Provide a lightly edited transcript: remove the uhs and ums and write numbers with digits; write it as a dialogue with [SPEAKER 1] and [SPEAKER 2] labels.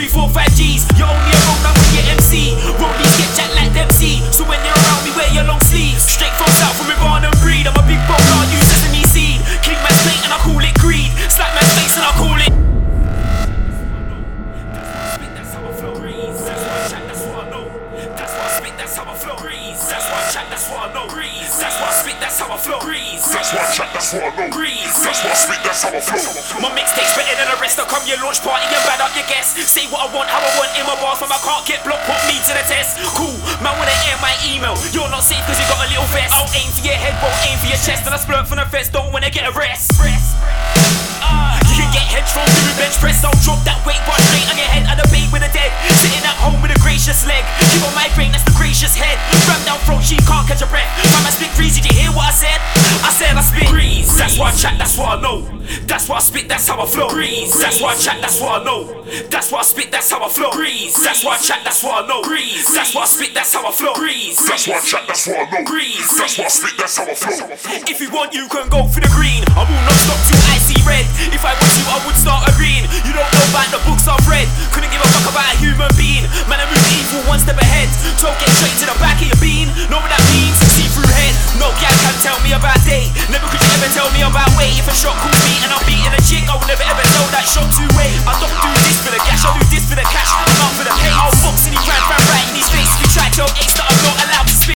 [SPEAKER 1] 3, 4, 5 G's. You're only around now when you're MC. Rollies get jacked like Dempsey. So when you're around me, wear your long sleeves. Straight from south, from Iran and breed. I'm a big bowler, I use sesame seed. King man's plate and I call it greed. Slap man's face and I call it. That's how I flow. Grease. That's why I chat, that's what I know. That's why I spit, that's how I flow. Grease. That's why I chat, that's what I know. Grease. That's why I spit, that's how I flow. Grease.
[SPEAKER 2] That's why I chat, that's what I know.
[SPEAKER 1] Grease.
[SPEAKER 2] That's why I spit, that's how I flow.
[SPEAKER 1] My mixtape's better than the rest. I come your launch party and bad up your guests. Say what I want, how I want in my bars. From I can't get blocked, put me to the test. Cool, man wanna air my email. You're not safe cause you got a little vest. I'll aim for your head, won't aim for your chest. And I splurt from the fest, don't wanna get a rest. You can get headstrong doing bench press. I'll drop that weight bar straight on your head. I debate with the dead, sitting at home with a gracious leg. Give on my brain, that's the gracious head. Ram down throat, she can't catch a breath. Man, I spit freeze, did you hear what I said? I said I spit grease. That's why I chat, that's what I know. That's why I spit, that's how I flow. Grease. That's why I chat, that's what I know. That's why I spit, that's how I flow. Grease. That's why I chat, that's what I know. Grease. That's why I spit, that's how I flow. Grease.
[SPEAKER 2] That's why I chat, that's what I know.
[SPEAKER 1] Grease.
[SPEAKER 2] That's why I spit, that's how I flow.
[SPEAKER 1] If you want, you can go for the green. I will not stop till I see red. If I was you, I would start agreeing. You don't know about the books I've read. Couldn't give a fuck about a human being. Man, I move evil one step ahead. So get straight to the back of your bean. Know what that means? See through head. No gal can